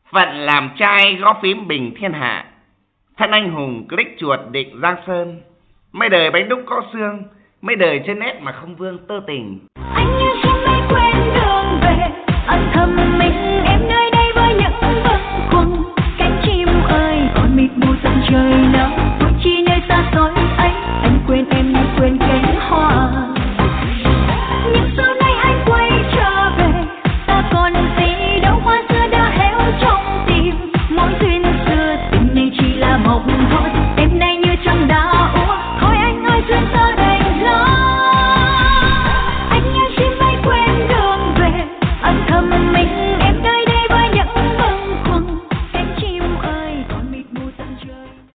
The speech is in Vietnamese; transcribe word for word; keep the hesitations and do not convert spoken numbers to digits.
Phận làm trai gõ phím bình thiên hạ, thân anh hùng click chuột định Giang Sơn. Mấy đời bánh đúc có xương, mấy đời trên nét mà không vương tơ tình. Anh